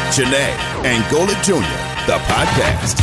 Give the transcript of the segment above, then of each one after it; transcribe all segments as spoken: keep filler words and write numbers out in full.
Janae and Golic Junior, the podcast.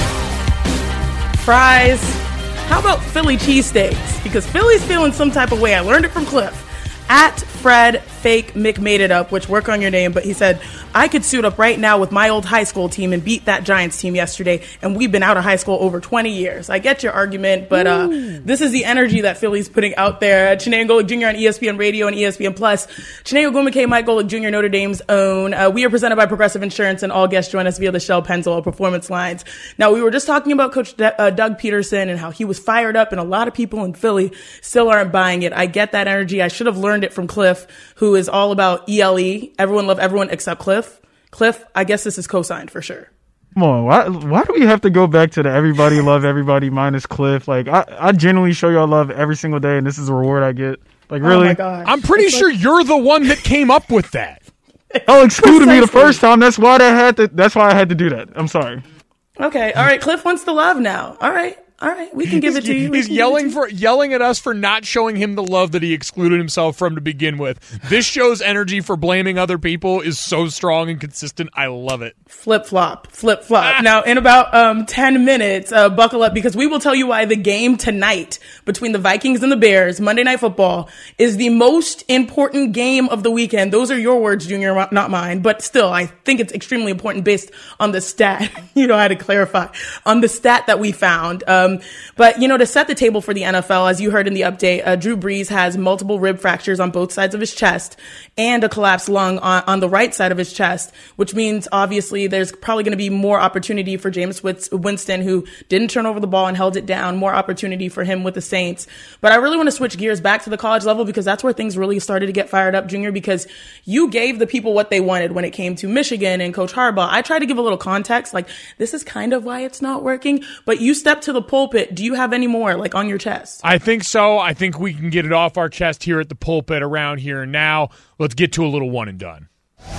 Fries. How about Philly cheesesteaks? Because Philly's feeling some type of way. I learned it from Cliff. At Fred Fake Mick Made It Up, which work on your name, but he said, I could suit up right now with my old high school team and beat that Giants team yesterday, and we've been out of high school over twenty years. I get your argument, but uh, this is the energy that Philly's putting out there. Chiney and Golic Junior on E S P N Radio and E S P N Plus. Chiney Ogwumike, Mike Golic Junior, Notre Dame's own. Uh, we are presented by Progressive Insurance, and all guests join us via the Shell Pennzoil Performance Lines. Now, we were just talking about Coach D- uh, Doug Peterson and how he was fired up, and a lot of people in Philly still aren't buying it. I get that energy. I should have learned it from Cliff, who is all about E L E. Everyone love everyone except Cliff. Cliff, I guess this is co-signed for sure. Come on, why why do we have to go back to the everybody love everybody minus Cliff? Like, I, I genuinely show y'all love every single day, and this is the reward I get. Like, really? Oh my gosh. I'm pretty It's sure like- you're the one that came up with that. Y'all excluded me the Precisely. first time. That's why that had to. That's why I had to do that. I'm sorry. Okay, all right. Cliff wants the love now. All right, all right. We can give it to you. We He's can give it yelling to you. for yelling at us for not showing him the love that he excluded himself from to begin with. This show's energy for blaming other people is so strong and consistent. I love it. Flip flop, flip flop. Now, in about um, ten minutes, uh, buckle up because we will tell you why the game tonight between the Vikings and the Bears, Monday Night Football, is the most important game of the weekend. Those are your words, Junior, not mine. But still, I think it's extremely important based on the stat. You know, I had to clarify on the stat that we found. Um, but, you know, to set the table for the N F L, as you heard in the update, uh, Drew Brees has multiple rib fractures on both sides of his chest and a collapsed lung on, on the right side of his chest, which means obviously there's probably going to be more opportunity for Jameis Winston, who didn't turn over the ball and held it down, more opportunity for him with the Saints. But I really want to switch gears back to the college level because that's where things really started to get fired up, Junior, because you gave the people what they wanted when it came to Michigan and Coach Harbaugh. I tried to give a little context, like this is kind of why it's not working, but you stepped to the pulpit. Do you have any more like on your chest? I think so. I think we can get it off our chest here at the pulpit around here and now. Let's get to a little one and done.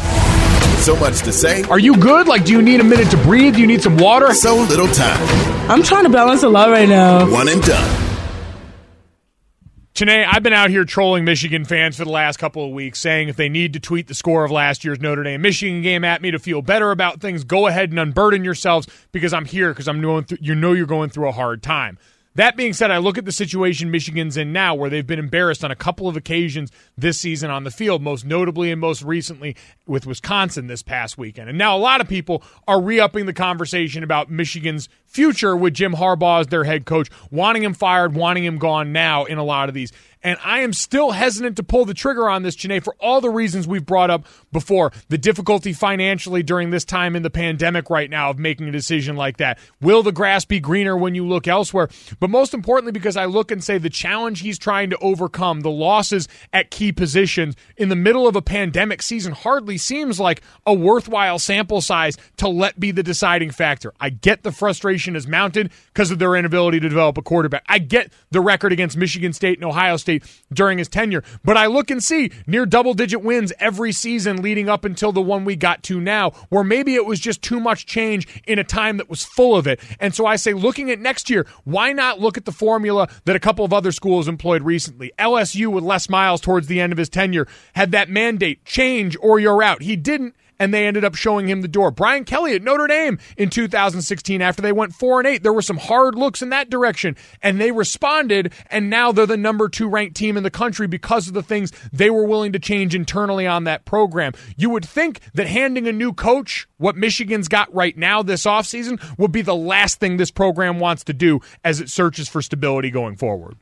So much to say, Are you good? Like, do you need a minute to breathe? Do you need some water? so little time. I'm trying to balance a lot right now. One and done. Chiney, I've been out here trolling Michigan fans for the last couple of weeks, saying if they need to tweet the score of last year's Notre Dame-Michigan game at me to feel better about things, go ahead and unburden yourselves because I'm here because I'm going through. You know you're going through a hard time. That being said, I look at the situation Michigan's in now where they've been embarrassed on a couple of occasions this season on the field, most notably and most recently with Wisconsin this past weekend. And now a lot of people are re-upping the conversation about Michigan's future with Jim Harbaugh as their head coach, wanting him fired, wanting him gone now in a lot of these. And I am still hesitant to pull the trigger on this, Janae, for all the reasons we've brought up before. The difficulty financially during this time in the pandemic right now of making a decision like that. Will the grass be greener when you look elsewhere? But most importantly, because I look and say the challenge he's trying to overcome, the losses at key positions in the middle of a pandemic season hardly seems like a worthwhile sample size to let be the deciding factor. I get the frustration is mounted because of their inability to develop a quarterback. I get the record against Michigan State and Ohio State during his tenure. But I look and see near double-digit wins every season leading up until the one we got to now, where maybe it was just too much change in a time that was full of it. And so I say, looking at next year, why not look at the formula that a couple of other schools employed recently? L S U with Les Miles towards the end of his tenure had that mandate, change or you're out. He didn't. And they ended up showing him the door. Brian Kelly at Notre Dame in two thousand sixteen, after they went four and eight, there were some hard looks in that direction, and they responded. And now they're the number two ranked team in the country because of the things they were willing to change internally on that program. You would think that handing a new coach what Michigan's got right now this offseason would be the last thing this program wants to do as it searches for stability going forward.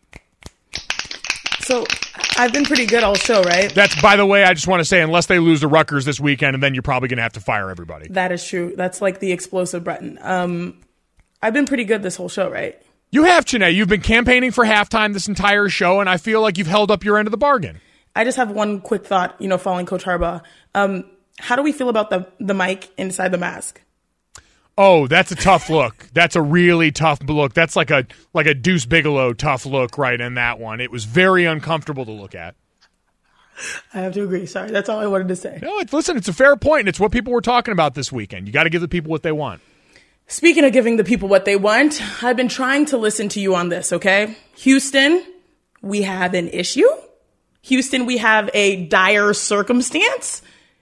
So I've been pretty good all show, right? That's, by the way, I just want to say, unless they lose to Rutgers this weekend, and then you're probably going to have to fire everybody. That is true. That's like the explosive button. Um, I've been pretty good this whole show, right? You have, Chiney. You've been campaigning for halftime this entire show, and I feel like you've held up your end of the bargain. I just have one quick thought, you know, following Coach Harbaugh. Um, how do we feel about the the mic inside the mask? Oh, that's a tough look. That's a really tough look. That's like a like a Deuce Bigelow tough look right in that one. It was very uncomfortable to look at. I have to agree. Sorry, that's all I wanted to say. No, it's, listen, it's a fair point, and it's what people were talking about this weekend. You got to give the people what they want. Speaking of giving the people what they want, I've been trying to listen to you on this, okay? Houston, we have an issue. Houston, we have a dire circumstance.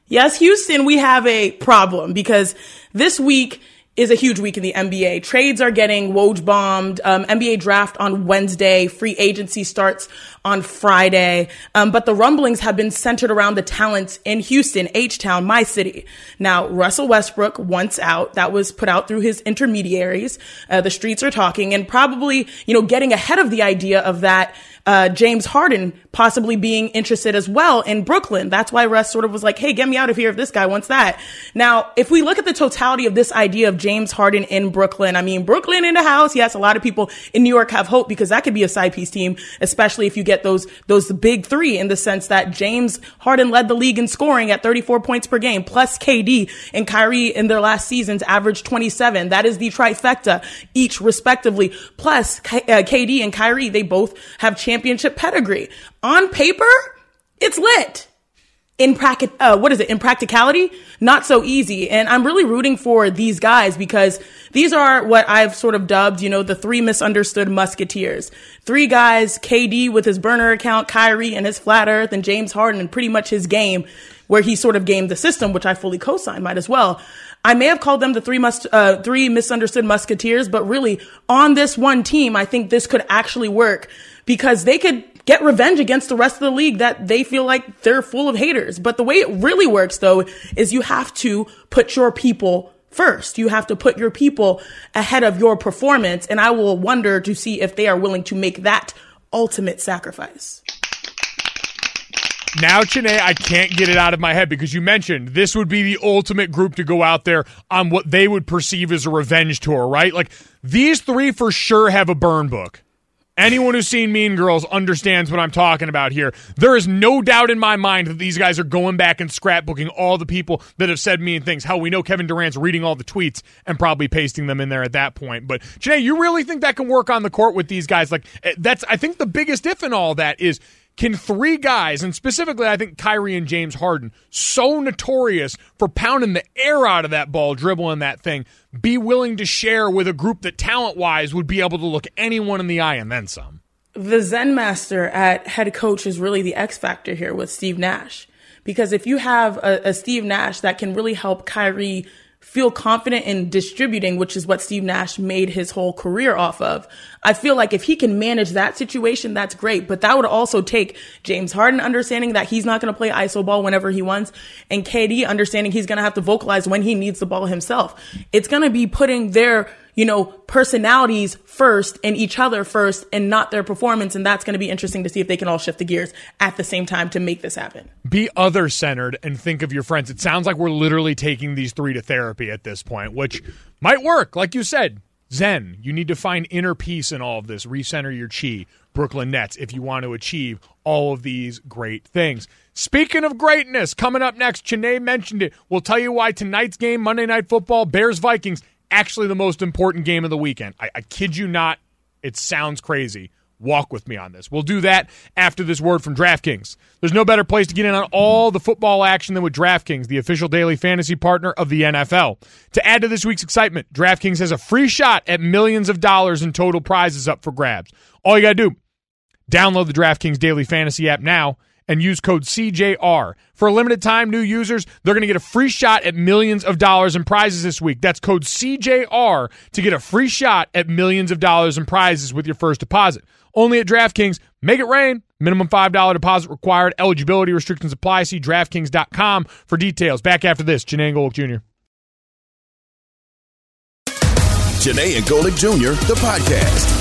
Yes, Houston, we have a problem because this week is a huge week in the N B A. Trades are getting Woj bombed. Um, N B A draft on Wednesday. Free agency starts on Friday. Um, but the rumblings have been centered around the talents in Houston, H-Town, my city. Now, Russell Westbrook wants out. That was put out through his intermediaries. Uh, the streets are talking, and probably, you know, getting ahead of the idea of that, uh, James Harden possibly being interested as well in Brooklyn. That's why Russ sort of was like, hey, get me out of here if this guy wants that. Now, if we look at the totality of this idea of James Harden in Brooklyn, I mean, Brooklyn in the house. Yes, a lot of people in New York have hope because that could be a side piece team, especially if you get those, those big three, in the sense that James Harden led the league in scoring at thirty-four points per game, plus K D and Kyrie in their last seasons averaged twenty-seven. That is the trifecta each respectively. Plus K- uh, K D and Kyrie, they both have championship pedigree. On paper, it's lit. In practi- uh, what is it? In practicality, not so easy. And I'm really rooting for these guys because these are what I've sort of dubbed, you know, the three misunderstood musketeers. Three guys, K D with his burner account, Kyrie and his flat earth, and James Harden and pretty much his game where he sort of gamed the system, which I fully co-sign, might as well. I may have called them the three must, uh, three misunderstood musketeers, but really on this one team, I think this could actually work because they could get revenge against the rest of the league that they feel like they're full of haters. But the way it really works, though, is you have to put your people first. You have to put your people ahead of your performance. And I will wonder to see if they are willing to make that ultimate sacrifice. Now, Chiney, I can't get it out of my head because you mentioned this would be the ultimate group to go out there on what they would perceive as a revenge tour, right? Like, these three for sure have a burn book. Anyone who's seen Mean Girls understands what I'm talking about here. There is no doubt in my mind that these guys are going back and scrapbooking all the people that have said mean things. Hell, we know Kevin Durant's reading all the tweets and probably pasting them in there at that point. But, Janae, you really think that can work on the court with these guys? Like, that's, I think the biggest if in all that is, can three guys, and specifically I think Kyrie and James Harden, so notorious for pounding the air out of that ball, dribbling that thing, be willing to share with a group that talent-wise would be able to look anyone in the eye and then some? The Zen master at head coach is really the X factor here with Steve Nash. Because if you have a, a Steve Nash that can really help Kyrie feel confident in distributing, which is what Steve Nash made his whole career off of, I feel like if he can manage that situation, that's great. But that would also take James Harden understanding that he's not going to play I S O ball whenever he wants, and K D understanding he's going to have to vocalize when he needs the ball himself. It's going to be putting their, you know, personalities first and each other first and not their performance. And that's going to be interesting to see if they can all shift the gears at the same time to make this happen. Be other-centered and think of your friends. It sounds like we're literally taking these three to therapy at this point, which might work. Like you said, Zen, you need to find inner peace in all of this. Recenter your chi, Brooklyn Nets, if you want to achieve all of these great things. Speaking of greatness, coming up next, Chiney mentioned it. We'll tell you why tonight's game, Monday Night Football, Bears-Vikings, actually the most important game of the weekend. I, I kid you not. It sounds crazy. Walk with me on this. We'll do that after this word from DraftKings. There's no better place to get in on all the football action than with DraftKings, the official daily fantasy partner of the N F L. To add to this week's excitement, DraftKings has a free shot at millions of dollars in total prizes up for grabs. All you got to do, download the DraftKings daily fantasy app now and use code C J R. For a limited time, new users, they're going to get a free shot at millions of dollars in prizes this week. That's code C J R to get a free shot at millions of dollars in prizes with your first deposit. Only at DraftKings. Make it rain. Minimum five dollars deposit required. Eligibility restrictions apply. See DraftKings dot com for details. Back after this, Chiney and Golic Junior Chiney and Golic Junior, the podcast.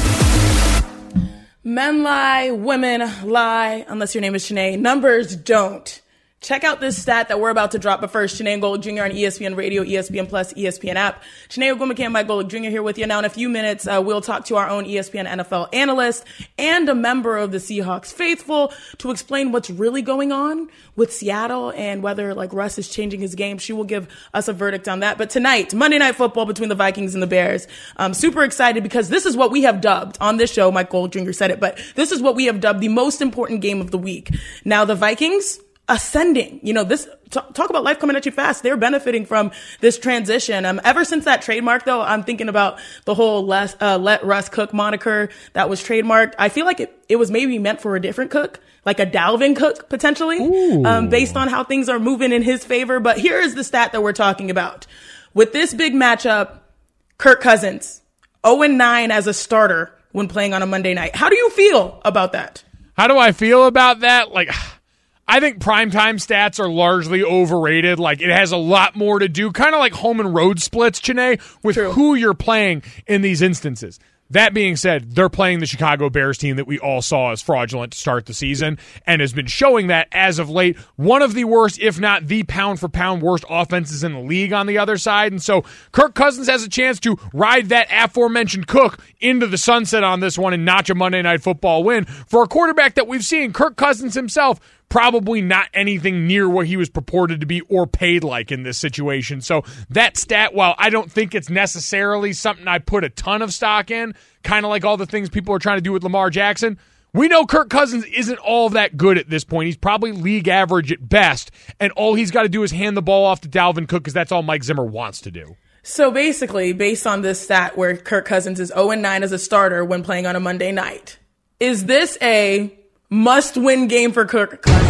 Men lie, women lie, unless your name is Chiney. Numbers don't. Check out this stat that we're about to drop. But first, Chiney and Golic Junior on E S P N Radio, E S P N Plus, E S P N app. Chiney Ogwumike and Mike Golic Junior here with you. Now, in a few minutes, uh, we'll talk to our own E S P N N F L analyst and a member of the Seahawks faithful to explain what's really going on with Seattle and whether, like, Russ is changing his game. She will give us a verdict on that. But tonight, Monday Night Football between the Vikings and the Bears. I'm super excited because this is what we have dubbed on this show. Mike Golic Junior said it, but this is what we have dubbed the most important game of the week. Now, the Vikings ascending. You know, this t- talk about life coming at you fast. They're benefiting from this transition. Um, ever since that trademark, though, I'm thinking about the whole Les, uh, Let Russ Cook moniker that was trademarked. I feel like it, it was maybe meant for a different Cook, like a Dalvin Cook potentially, um, based on how things are moving in his favor. But here is the stat that we're talking about. With this big matchup, Kirk Cousins, oh and nine as a starter when playing on a Monday night. How do you feel about that? How do I feel about that? Like, I think primetime stats are largely overrated. Like, it has a lot more to do, kind of like home and road splits, Janae, with True. who you're playing in these instances. That being said, they're playing the Chicago Bears team that we all saw as fraudulent to start the season and has been showing that as of late. One of the worst, if not the pound-for-pound worst offenses in the league on the other side. And so Kirk Cousins has a chance to ride that aforementioned Cook into the sunset on this one and notch a Monday Night Football win. For a quarterback that we've seen, Kirk Cousins himself, probably not anything near what he was purported to be or paid like in this situation. So that stat, while I don't think it's necessarily something I put a ton of stock in, kind of like all the things people are trying to do with Lamar Jackson, we know Kirk Cousins isn't all that good at this point. He's probably league average at best, and all he's got to do is hand the ball off to Dalvin Cook because that's all Mike Zimmer wants to do. So basically, based on this stat where Kirk Cousins is oh and nine as a starter when playing on a Monday night, is this a must-win game for Kirk Cousins?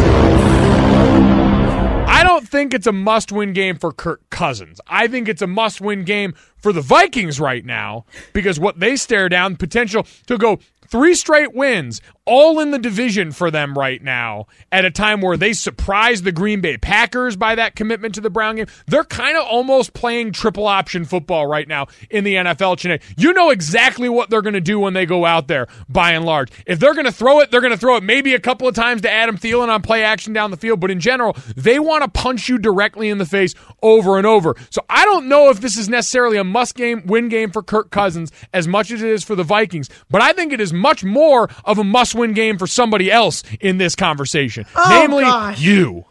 I don't think it's a must-win game for Kirk Cousins. I think it's a must-win game for the Vikings right now because what they stare down, potential to go three straight wins, all in the division for them right now, at a time where they surprised the Green Bay Packers by that commitment to the Brown game. They're kind of almost playing triple option football right now in the N F L. Chine. You know exactly what they're going to do when they go out there, by and large. If they're going to throw it, they're going to throw it maybe a couple of times to Adam Thielen on play action down the field, but in general, they want to punch you directly in the face over and over. So I don't know if this is necessarily a must-game win game for Kirk Cousins as much as it is for the Vikings, but I think it is much more of a must-win game for somebody else in this conversation, oh, namely gosh. you.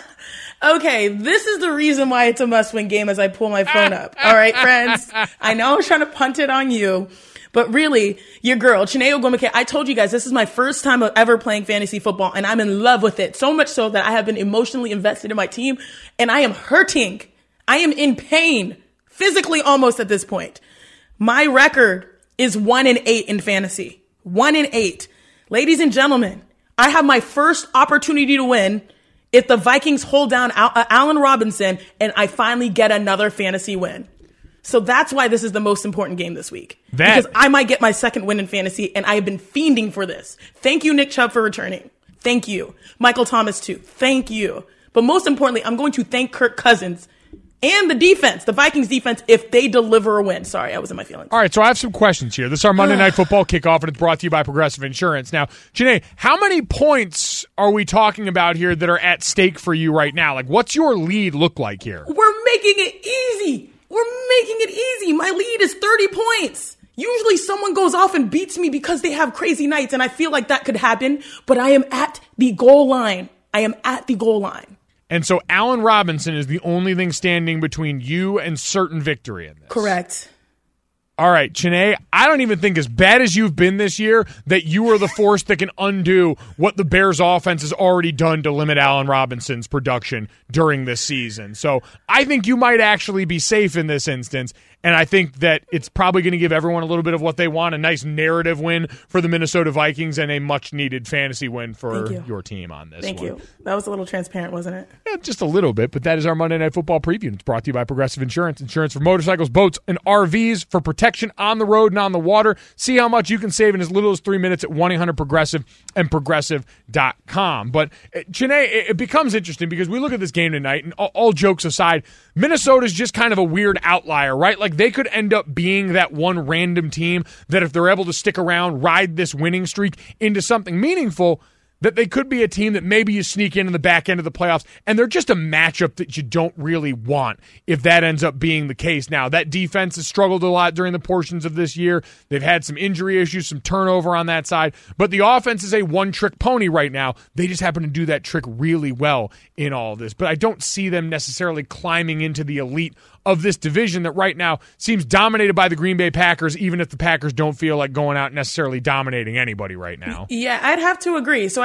Okay, this is the reason why it's a must-win game as I pull my phone up. All right, friends? I know I was trying to punt it on you, but really, your girl, Chiney Ogwumike, I told you guys, this is my first time ever playing fantasy football, and I'm in love with it. So much so that I have been emotionally invested in my team, and I am hurting. I am in pain, physically almost at this point. My record is one and eight in fantasy. One and eight. Ladies and gentlemen, I have my first opportunity to win if the Vikings hold down Al- uh, Allen Robinson and I finally get another fantasy win. So that's why this is the most important game this week. That- because I might get my second win in fantasy, and I have been fiending for this. Thank you, Nick Chubb, for returning. Thank you. Michael Thomas, too. Thank you. But most importantly, I'm going to thank Kirk Cousins and the defense, the Vikings defense, if they deliver a win. Sorry, I was in my feelings. All right, so I have some questions here. This is our Monday Night Football kickoff, and it's brought to you by Progressive Insurance. Now, Janae, how many points are we talking about here that are at stake for you right now? Like, what's your lead look like here? We're making it easy. We're making it easy. My lead is thirty points. Usually someone goes off and beats me because they have crazy nights, and I feel like that could happen, but I am at the goal line. I am at the goal line. And so Allen Robinson is the only thing standing between you and certain victory in this. Correct. All right, Chiney, I don't even think as bad as you've been this year that you are the force that can undo what the Bears offense has already done to limit Allen Robinson's production during this season. So I think you might actually be safe in this instance. And I think that it's probably going to give everyone a little bit of what they want, a nice narrative win for the Minnesota Vikings and a much-needed fantasy win for you. your team on this Thank one. you. That was a little transparent, wasn't it? Yeah, just a little bit, but that is our Monday Night Football preview. And it's brought to you by Progressive Insurance. Insurance for motorcycles, boats, and R Vs for protection on the road and on the water. See how much you can save in as little as three minutes at one eight hundred progressive and progressive dot com. But, uh, Chiney, it becomes interesting because we look at this game tonight, and all, all jokes aside, Minnesota's just kind of a weird outlier, right? Like, they could end up being that one random team that if they're able to stick around, ride this winning streak into something meaningful, that they could be a team that maybe you sneak in in the back end of the playoffs, and they're just a matchup that you don't really want if that ends up being the case. Now, that defense has struggled a lot during the portions of this year. They've had some injury issues, some turnover on that side, but the offense is a one-trick pony right now. They just happen to do that trick really well in all of this, but I don't see them necessarily climbing into the elite of this division that right now seems dominated by the Green Bay Packers, even if the Packers don't feel like going out necessarily dominating anybody right now. Yeah, I'd have to agree. So I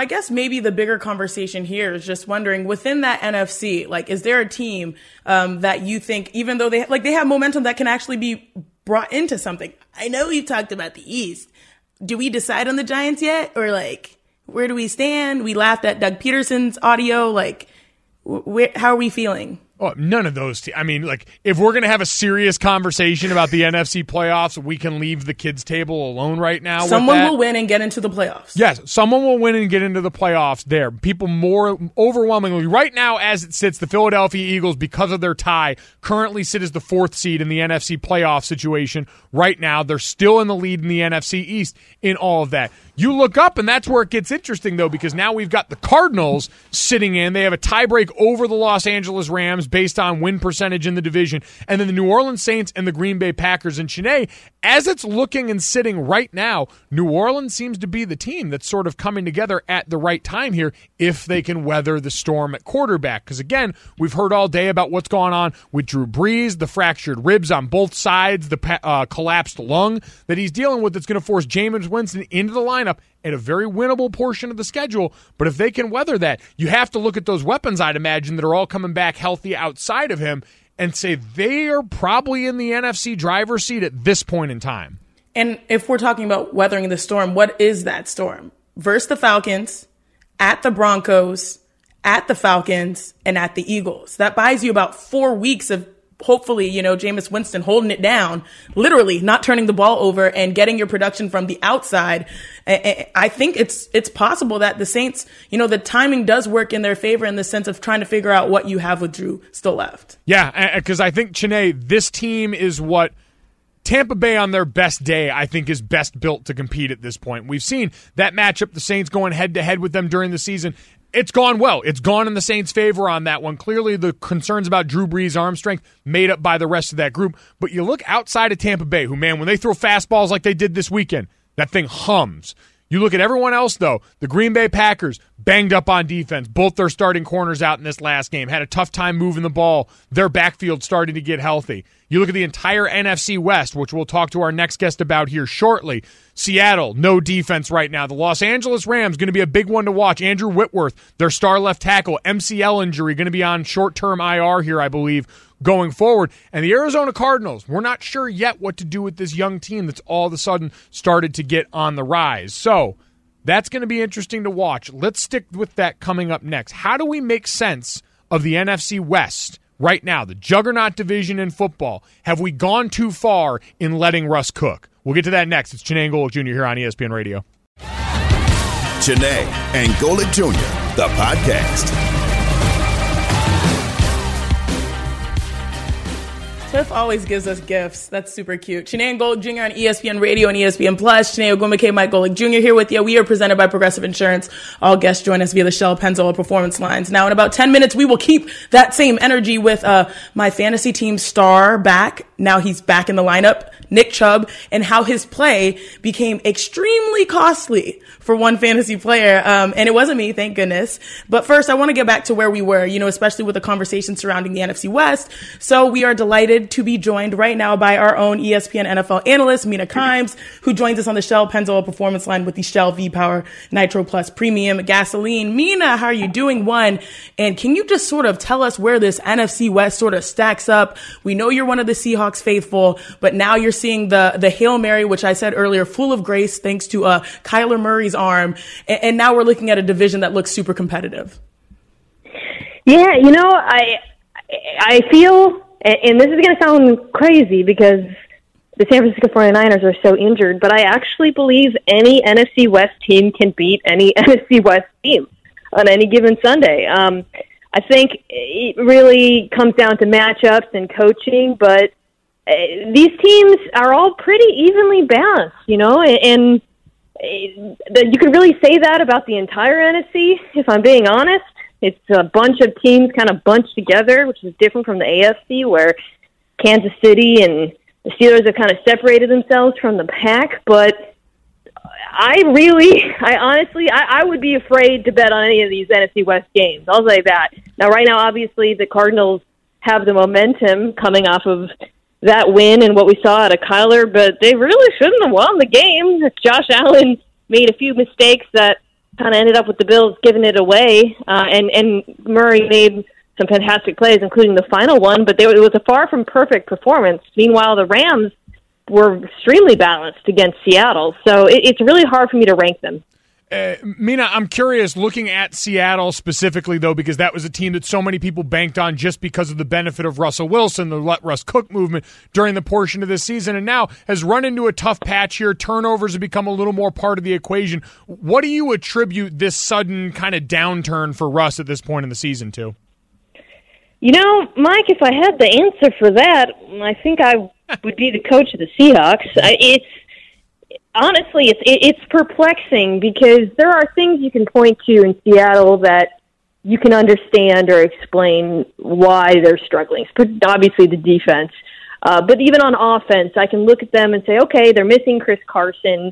I guess maybe the bigger conversation here is just wondering within that N F C, like, is there a team um, that you think, even though they like they have momentum, that can actually be brought into something? I know you talked about the East. Do we decide on the Giants yet, or like, where do we stand? We laughed at Doug Peterson's audio. Like, wh- how are we feeling? Oh, none of those. Te- I mean, like, if we're going to have a serious conversation about the N F C playoffs, we can leave the kids' table alone right now. Someone with that. will win and get into the playoffs. Yes, someone will win and get into the playoffs there. People more overwhelmingly, right now as it sits, the Philadelphia Eagles, because of their tie, currently sit as the fourth seed in the N F C playoff situation. Right now, they're still in the lead in the N F C East in all of that. You look up, and that's where it gets interesting, though, because now we've got the Cardinals sitting in. They have a tiebreak over the Los Angeles Rams based on win percentage in the division, and then the New Orleans Saints and the Green Bay Packers. And Chiney, as it's looking and sitting right now, New Orleans seems to be the team that's sort of coming together at the right time here if they can weather the storm at quarterback. Because, again, we've heard all day about what's going on with Drew Brees, the fractured ribs on both sides, the uh, collapsed lung that he's dealing with that's going to force Jameis Winston into the lineup at a very winnable portion of the schedule. But if they can weather that, you have to look at those weapons, I'd imagine, that are all coming back healthy outside of him and say they are probably in the N F C driver's seat at this point in time. And if we're talking about weathering the storm, what is that storm? Versus the Falcons, at the Broncos, at the Falcons, and at the Eagles. That buys you about four weeks of hopefully, you know, Jameis Winston holding it down, literally not turning the ball over and getting your production from the outside. I think it's it's possible that the Saints, you know, the timing does work in their favor in the sense of trying to figure out what you have with Drew still left. Yeah, because I think, Chiney, this team is what Tampa Bay on their best day, I think, is best built to compete at this point. We've seen that matchup, the Saints going head-to-head with them during the season. It's gone well. It's gone in the Saints' favor on that one. Clearly, the concerns about Drew Brees' arm strength made up by the rest of that group. But you look outside of Tampa Bay, who, man, when they throw fastballs like they did this weekend, that thing hums. You look at everyone else, though. The Green Bay Packers, banged up on defense. Both their starting corners out in this last game. Had a tough time moving the ball. Their backfield starting to get healthy. You look at the entire N F C West, which we'll talk to our next guest about here shortly. Seattle, no defense right now. The Los Angeles Rams, going to be a big one to watch. Andrew Whitworth, their star left tackle, M C L injury, going to be on short-term I R here, I believe, going forward. And the Arizona Cardinals, we're not sure yet what to do with this young team that's all of a sudden started to get on the rise. So that's going to be interesting to watch. Let's stick with that coming up next. How do we make sense of the N F C West right now, the juggernaut division in football? Have we gone too far in letting Russ cook? We'll get to that next. It's Chiney and Golic Junior here on E S P N Radio. Chiney and Golic Junior, the podcast. Cliff always gives us gifts. That's super cute. Chiney and Golic Junior on E S P N Radio and E S P N Plus. Chiney Ogwumike, Mike Golic Junior here with you. We are presented by Progressive Insurance. All guests join us via the Shell Pennzoil Performance Lines. Now, in about ten minutes, we will keep that same energy with uh, my fantasy team star back. Now he's back in the lineup, Nick Chubb, and how his play became extremely costly for one fantasy player. Um, and it wasn't me, thank goodness. But first, I want to get back to where we were, you know, especially with the conversation surrounding the N F C West. So we are delighted to be joined right now by our own E S P N N F L analyst, Mina Kimes, who joins us on the Shell Pennzoil Performance Line with the Shell V-Power Nitro Plus Premium Gasoline. Mina, how are you doing? One, and can you just sort of tell us where this N F C West sort of stacks up? We know you're one of the Seahawks faithful, but now you're seeing the the Hail Mary, which I said earlier, full of grace thanks to uh, Kyler Murray's arm, and, and now we're looking at a division that looks super competitive. Yeah, you know, I I feel, and this is going to sound crazy because the San Francisco forty-niners are so injured, but I actually believe any N F C West team can beat any N F C West team on any given Sunday. Um, I think it really comes down to matchups and coaching, but uh, these teams are all pretty evenly balanced, you know, and, and uh, you can really say that about the entire N F C, if I'm being honest. It's a bunch of teams kind of bunched together, which is different from the A F C, where Kansas City and the Steelers have kind of separated themselves from the pack. But I really, I honestly, I, I would be afraid to bet on any of these N F C West games. I'll say that. Now, right now, obviously, the Cardinals have the momentum coming off of that win and what we saw out of Kyler, but they really shouldn't have won the game. Josh Allen made a few mistakes that kind of ended up with the Bills giving it away, uh, and, and Murray made some fantastic plays, including the final one, but they, it was a far from perfect performance. Meanwhile, the Rams were extremely balanced against Seattle, so it, it's really hard for me to rank them. Uh, Mina, I'm curious, looking at Seattle specifically, though, because that was a team that so many people banked on just because of the benefit of Russell Wilson, the let Russ cook movement during the portion of this season, and now has run into a tough patch here. Turnovers have become a little more part of the equation. What do you attribute this sudden kind of downturn for Russ at this point in the season to? You know, Mike, if I had the answer for that, I think I would be the coach of the Seahawks. I, it's Honestly, it's it's perplexing because there are things you can point to in Seattle that you can understand or explain why they're struggling. Obviously, the defense. Uh, but even on offense, I can look at them and say, okay, they're missing Chris Carson.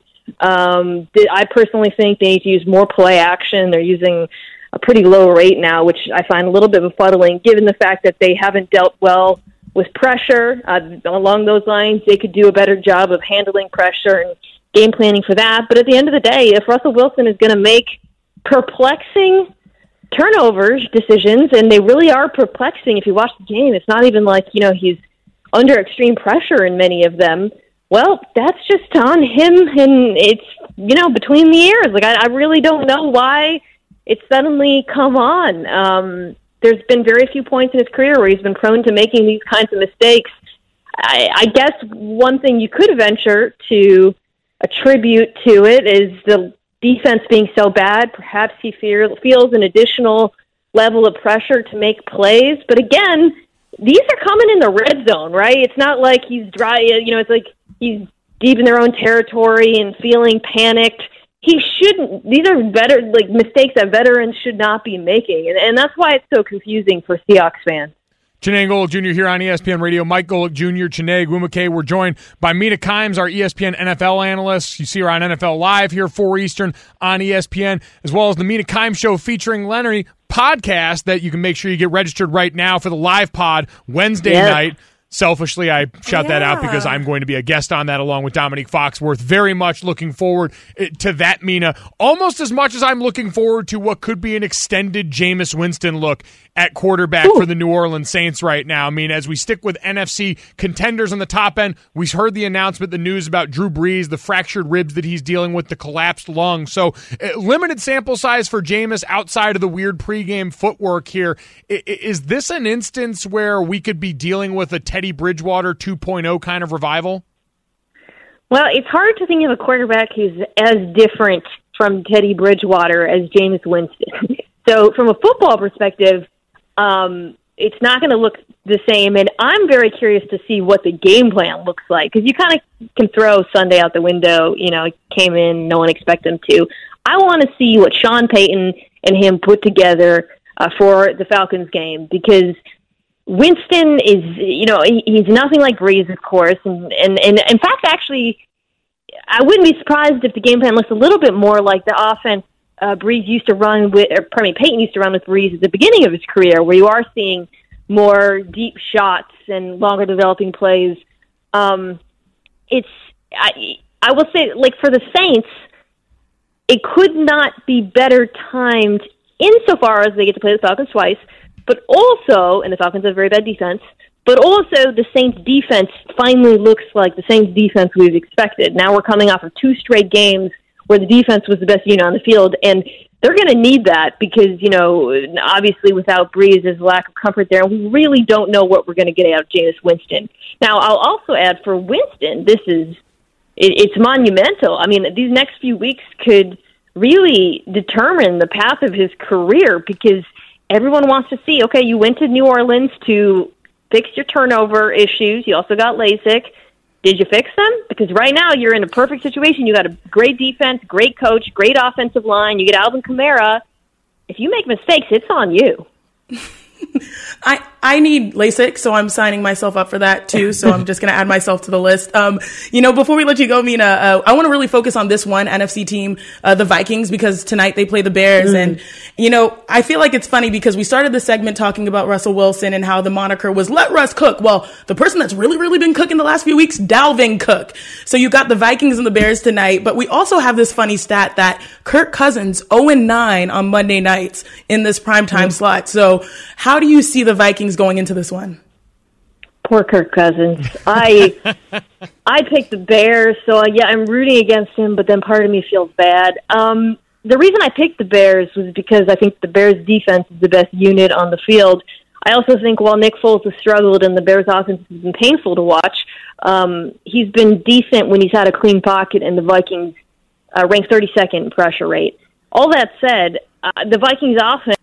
Um, I personally think they need to use more play action. They're using a pretty low rate now, which I find a little bit befuddling, given the fact that they haven't dealt well with pressure. Uh, along those lines, they could do a better job of handling pressure and game planning for that. But at the end of the day, if Russell Wilson is going to make perplexing turnovers decisions, and they really are perplexing if you watch the game, it's not even like, you know, he's under extreme pressure in many of them. Well, that's just on him, and it's, you know, between the ears. Like, I, I really don't know why it's suddenly come on. Um, there's been very few points in his career where he's been prone to making these kinds of mistakes. I, I guess one thing you could venture to attribute to it is the defense being so bad. Perhaps he fear, feels an additional level of pressure to make plays. But again, these are coming in the red zone, right? It's not like he's dry, you know, it's like he's deep in their own territory and feeling panicked. He shouldn't, these are better, like mistakes that veterans should not be making. And, and that's why it's so confusing for Seahawks fans. Chiney Golic Junior here on E S P N Radio. Mike Golic Junior, Chiney Ogwumike. We're joined by Mina Kimes, our E S P N N F L analyst. You see her on N F L Live here, four Eastern on E S P N, as well as the Mina Kimes Show featuring Lenny podcast that you can make sure you get registered right now for the live pod Wednesday yep. night. Selfishly, I shout yeah. that out because I'm going to be a guest on that along with Dominique Foxworth. Very much looking forward to that, Mina. Almost as much as I'm looking forward to what could be an extended Jameis Winston look at quarterback Ooh. for the New Orleans Saints right now. I mean, as we stick with N F C contenders on the top end, we heard the announcement, the news about Drew Brees, the fractured ribs that he's dealing with, the collapsed lung. So uh, limited sample size for Jameis outside of the weird pregame footwork here. I- is this an instance where we could be dealing with a Teddy Bridgewater two point oh kind of revival? Well, it's hard to think of a quarterback who's as different from Teddy Bridgewater as Jameis Winston. So from a football perspective, um, it's not going to look the same. And I'm very curious to see what the game plan looks like, because you kind of can throw Sunday out the window. You know, it came in, no one expected him to. I want to see what Sean Payton and him put together uh, for the Falcons game, because Winston is, you know, he, he's nothing like Brees, of course. And, and, and in fact, actually, I wouldn't be surprised if the game plan looks a little bit more like the offense uh, Brees used to run with, or pardon me, Peyton used to run with Brees at the beginning of his career, where you are seeing more deep shots and longer developing plays. Um, it's, I, I will say, like for the Saints, it could not be better timed insofar as they get to play the Falcons twice, but also, and the Falcons have a very bad defense, but also the Saints defense finally looks like the Saints defense we've expected. Now we're coming off of two straight games where the defense was the best unit on the field, and they're going to need that because, you know, obviously without Brees, there's a lack of comfort there, and we really don't know what we're going to get out of Jameis Winston. Now, I'll also add for Winston, this is, it, it's monumental. I mean, these next few weeks could really determine the path of his career, because everyone wants to see, okay, you went to New Orleans to fix your turnover issues. You also got LASIK. Did you fix them? Because right now you're in a perfect situation. You got a great defense, great coach, great offensive line. You get Alvin Kamara. If you make mistakes, it's on you. I I need LASIK, so I'm signing myself up for that too. So I'm just going to add myself to the list. Um, you know, before we let you go, Mina, uh, I want to really focus on this one N F C team, uh, the Vikings, because tonight they play the Bears. Mm. And, you know, I feel like it's funny because we started the segment talking about Russell Wilson and how the moniker was let Russ cook. Well, the person that's really, really been cooking the last few weeks, Dalvin Cook. So you got the Vikings and the Bears tonight, but we also have this funny stat that Kirk Cousins oh and nine on Monday nights in this primetime mm. slot. So how do you see the Vikings going into this one? Poor Kirk Cousins. I I picked the Bears, so uh, yeah, I'm rooting against him, but then part of me feels bad. Um, the reason I picked the Bears was because I think the Bears' defense is the best unit on the field. I also think while Nick Foles has struggled and the Bears' offense has been painful to watch, um, he's been decent when he's had a clean pocket, and the Vikings uh, rank thirty-second in pressure rate. All that said, uh, the Vikings' offense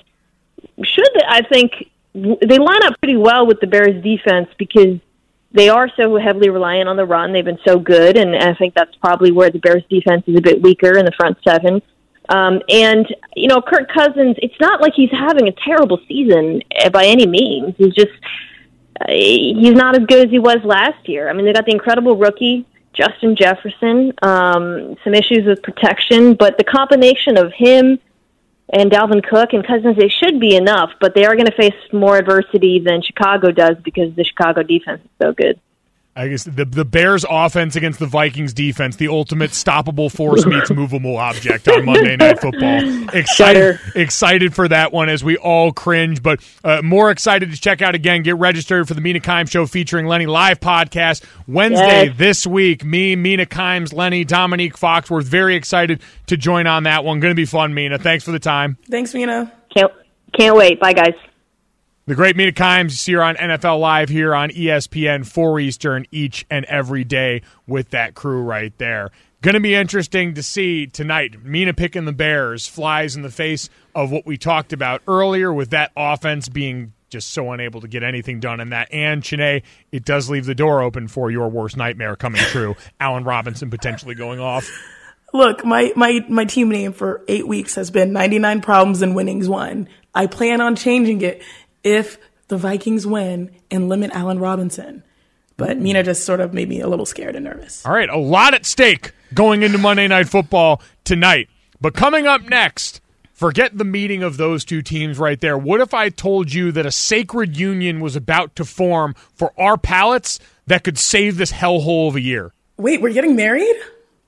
should, I think, they line up pretty well with the Bears' defense because they are so heavily reliant on the run. They've been so good, and I think that's probably where the Bears' defense is a bit weaker in the front seven. Um, and, you know, Kirk Cousins, it's not like he's having a terrible season by any means. He's just, uh, he's not as good as he was last year. I mean, they got the incredible rookie, Justin Jefferson, um, some issues with protection, but the combination of him and Dalvin Cook and Cousins, they should be enough, but they are going to face more adversity than Chicago does because the Chicago defense is so good. I guess the the Bears' offense against the Vikings' defense, the ultimate stoppable force meets movable object on Monday Night Football. Excited, excited for that one as we all cringe, but uh, more excited to check out again. Get registered for the Mina Kimes Show featuring Lenny live podcast Wednesday yes. this week. Me, Mina Kimes, Lenny, Dominique Foxworth. Very excited to join on that one. Going to be fun, Mina. Thanks for the time. Thanks, Mina. Can't can't wait. Bye, guys. The great Mina Kimes, you see her on N F L Live here on E S P N, four Eastern, each and every day with that crew right there. Going to be interesting to see tonight. Mina picking the Bears flies in the face of what we talked about earlier with that offense being just so unable to get anything done in that. And, Chiney, it does leave the door open for your worst nightmare coming true. Allen Robinson potentially going off. Look, my, my, my team name for eight weeks has been ninety-nine Problems and Winnings One. I plan on changing it if the Vikings win and limit Allen Robinson. But Mina just sort of made me a little scared and nervous. All right, a lot at stake going into Monday Night Football tonight. But coming up next, forget the meeting of those two teams right there. What if I told you that a sacred union was about to form for our palates that could save this hellhole of a year? Wait, we're getting married?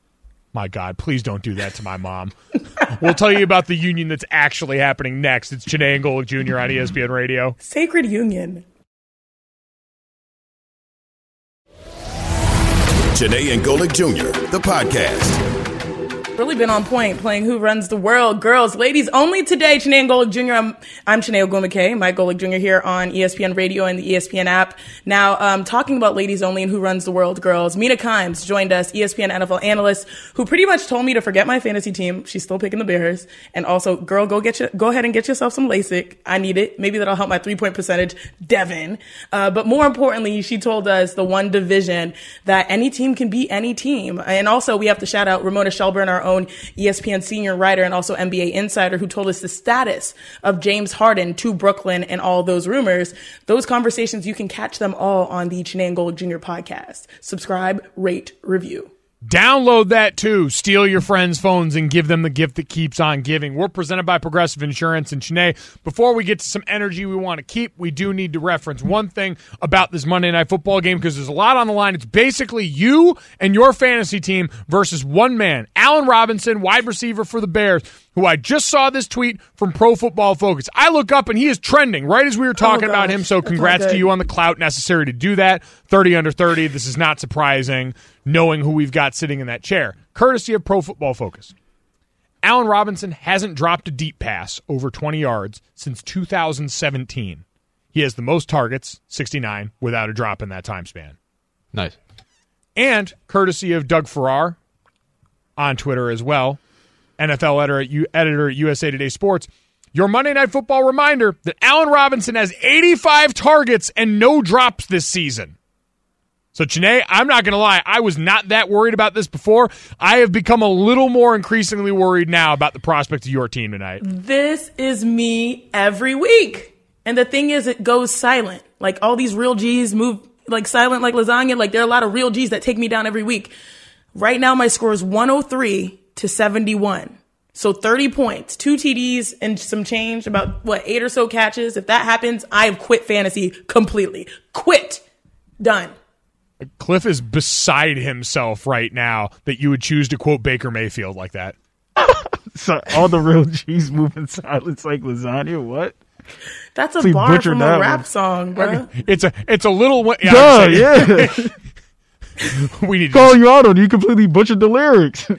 My God, please don't do that to my mom. We'll tell you about the union that's actually happening next. It's Chiney and Golic Junior on E S P N Radio. Sacred Union. Chiney and Golic Junior, the podcast. Really been on point playing Who Runs the World. Girls, ladies only today. Chiney and Golic Junior I'm, I'm Chiney Ogwumike, Mike Golic Junior here on E S P N Radio and the E S P N app. Now, um, talking about ladies only and Who Runs the World, girls, Mina Kimes joined us, E S P N N F L analyst, who pretty much told me to forget my fantasy team. She's still picking the Bears. And also, girl, go get you, go ahead and get yourself some LASIK. I need it. Maybe that'll help my three-point percentage. Devin. Uh, but more importantly, she told us the one division that any team can beat any team. And also, we have to shout out Ramona Shelburne, our own E S P N senior writer and also N B A insider, who told us the status of James Harden to Brooklyn and all those rumors. Those conversations, you can catch them all on the Chiney and Golic Junior podcast. Subscribe, rate, review. Download that too. Steal your friends' phones and give them the gift that keeps on giving. We're presented by Progressive Insurance. And Chiney, before we get to some energy we want to keep, we do need to reference one thing about this Monday Night Football game because there's a lot on the line. It's basically you and your fantasy team versus one man, Allen Robinson, wide receiver for the Bears, who I just saw this tweet from Pro Football Focus. I look up and he is trending right as we were talking oh, about him, so congrats to you on the clout necessary to do that. thirty under thirty, this is not surprising, knowing who we've got sitting in that chair. Courtesy of Pro Football Focus. Allen Robinson hasn't dropped a deep pass over twenty yards since two thousand seventeen. He has the most targets, sixty-nine, without a drop in that time span. Nice. And courtesy of Doug Farrar on Twitter as well, N F L editor at, U- editor at U S A Today Sports, your Monday Night Football reminder that Allen Robinson has eighty-five targets and no drops this season. So, Chiney, I'm not going to lie. I was not that worried about this before. I have become a little more increasingly worried now about the prospect of your team tonight. This is me every week. And the thing is, it goes silent. Like, all these real G's move like silent like lasagna. Like, there are a lot of real G's that take me down every week. Right now, my score is one oh three to seventy-one. So thirty points, two T Ds and some change, about what, eight or so catches. If that happens, I have quit fantasy completely. Quit. Done. Cliff is beside himself right now that you would choose to quote Baker Mayfield like that. So all the real G's moving silence like lasagna. What? That's a So you bar butchered from that a rap one. song, bro. It's a it's a little yeah, Duh, I'm saying- yeah. we need to Calling you out on it. You completely butchered the lyrics.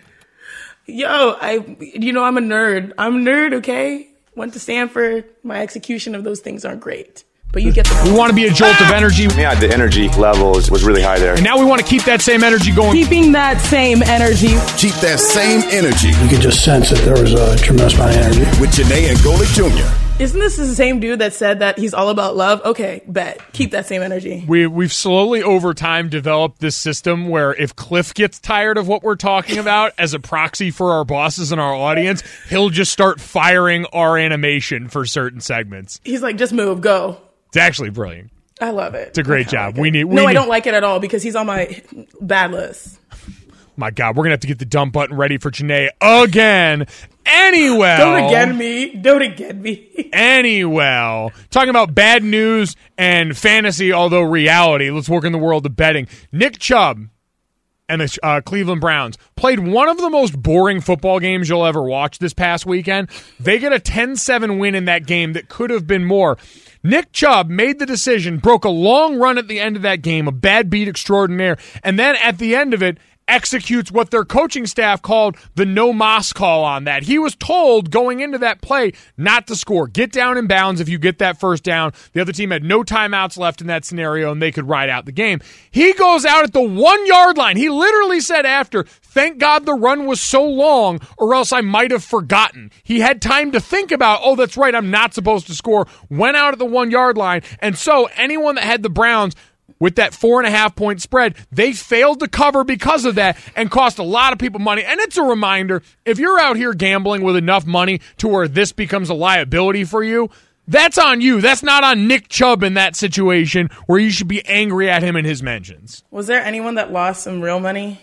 Yo, I, you know, I'm a nerd. I'm a nerd, okay? Went to Stanford. My execution of those things aren't great. But you get the We want to be a jolt of energy. Yeah, the energy level was, was really high there. And now we want to keep that same energy going. Keeping that same energy. Keep that same energy You could just sense that there was a tremendous amount of energy. with Janae and Golick Junior Isn't this the same dude that said that he's all about love? Okay, bet. Keep that same energy. We, we've slowly over time developed this system where if Cliff gets tired of what we're talking about as a proxy for our bosses and our audience, he'll just start firing our animation for certain segments. He's like, just move, go. It's actually brilliant. I love it. It's a great I job. like We it. need- we no, I need- don't like it at all because he's on my bad list. My God, we're going to have to get the dump button ready for Janae again. Anyway. Don't again me. Don't again me. Anyway, talking about bad news and fantasy, although reality. Let's work in the world of betting. Nick Chubb and the uh, Cleveland Browns played one of the most boring football games you'll ever watch this past weekend. They get a ten seven win in that game that could have been more. Nick Chubb made the decision, broke a long run at the end of that game, a bad beat extraordinaire, and then at the end of it, executes what their coaching staff called the no mas call on that. He was told going into that play not to score. Get down in bounds if you get that first down. The other team had no timeouts left in that scenario, and they could ride out the game. He goes out at the one-yard line. He literally said after, thank God the run was so long, or else I might have forgotten. He had time to think about, oh, that's right, I'm not supposed to score. Went out at the one-yard line, and so anyone that had the Browns with that four and a half point spread, they failed to cover because of that and cost a lot of people money. And it's a reminder, if you're out here gambling with enough money to where this becomes a liability for you, that's on you. That's not on Nick Chubb in that situation where you should be angry at him in his mentions. Was there anyone that lost some real money?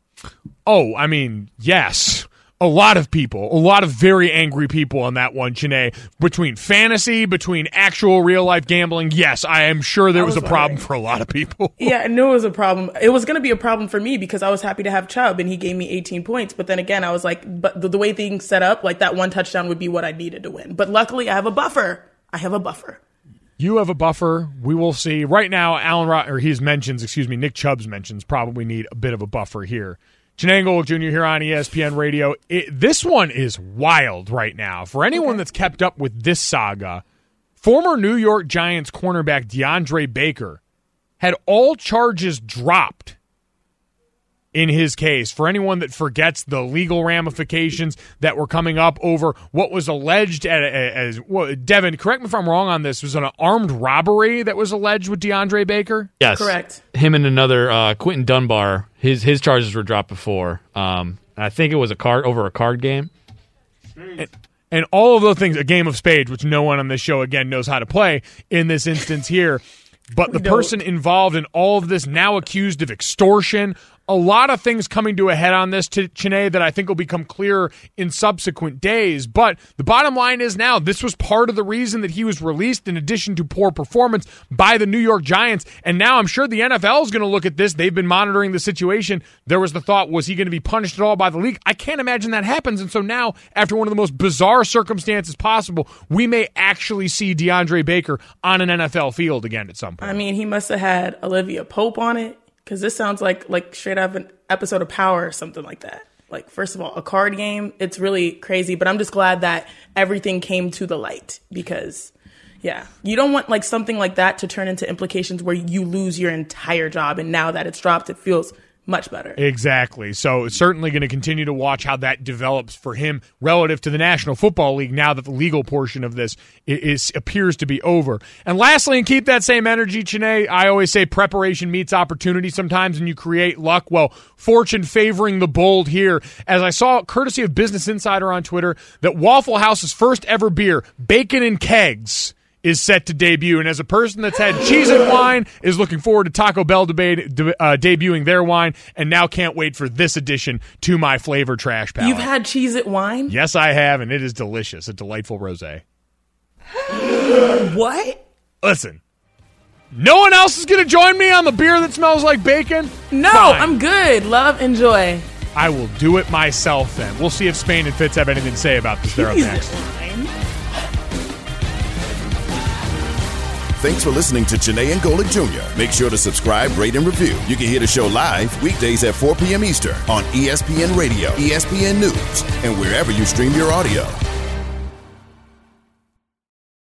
Oh, I mean, yes. A lot of people, a lot of very angry people on that one, Janae. Between fantasy, between actual real-life gambling, yes, I am sure there was, was a problem wondering. for a lot of people. Yeah, I knew it was a problem. It was going to be a problem for me because I was happy to have Chubb and he gave me eighteen points. But then again, I was like, but the, the way things set up, like that one touchdown would be what I needed to win. But luckily, I have a buffer. I have a buffer. You have a buffer. We will see. Right now, Allen Rod- or his mentions, excuse me, Nick Chubb's mentions probably need a bit of a buffer here. Janae and Golick Junior here on E S P N Radio. It, this one is wild right now. For anyone Okay. that's kept up with this saga, former New York Giants cornerback DeAndre Baker had all charges dropped in his case. For anyone that forgets the legal ramifications that were coming up over what was alleged at, as, well, Devin, correct me if I'm wrong on this, was an armed robbery that was alleged with DeAndre Baker? Yes. Correct. Him and another uh, Quentin Dunbar. His his charges were dropped before. Um, I think it was a card over a card game. And, and all of those things, a game of spades, which no one on this show, again, knows how to play in this instance here. But the We don't. person involved in all of this now accused of extortion. A lot of things coming to a head on this, to Chiney, that I think will become clearer in subsequent days. But the bottom line is now this was part of the reason that he was released in addition to poor performance by the New York Giants. And now I'm sure the N F L is going to look at this. They've been monitoring the situation. There was the thought, was he going to be punished at all by the league? I can't imagine that happens. And so now, after one of the most bizarre circumstances possible, we may actually see DeAndre Baker on an N F L field again at some point. I mean, he must have had Olivia Pope on it. Because this sounds like like straight up an episode of Power or something like that. Like, first of all, a card game, it's really crazy. But I'm just glad that everything came to the light. Because, yeah, you don't want like something like that to turn into implications where you lose your entire job. And now that it's dropped, it feels much better. Exactly. So it's certainly going to continue to watch how that develops for him relative to the National Football League now that the legal portion of this is, is appears to be over. And lastly, and keep that same energy, Chiney, I always say preparation meets opportunity sometimes and you create luck. Well, fortune favoring the bold here, as I saw, courtesy of Business Insider on Twitter, that Waffle House's first ever beer, Bacon and Kegs, is set to debut. And as a person that's had Cheez-It wine, is looking forward to Taco Bell debate, de- uh, debuting their wine, and now can't wait for this addition to my flavor trash palette. You've had Cheez-It wine? Yes, I have, and it is delicious. A delightful rosé. What? Listen, no one else is going to join me on the beer that smells like bacon? No, Fine. I'm good. Love, enjoy. I will do it myself then. We'll see if Spain and Fitz have anything to say about this. They're up next. Thanks for listening to Janae and Golic Junior Make sure to subscribe, rate, and review. You can hear the show live weekdays at four p.m. Eastern on E S P N Radio, E S P N News, and wherever you stream your audio.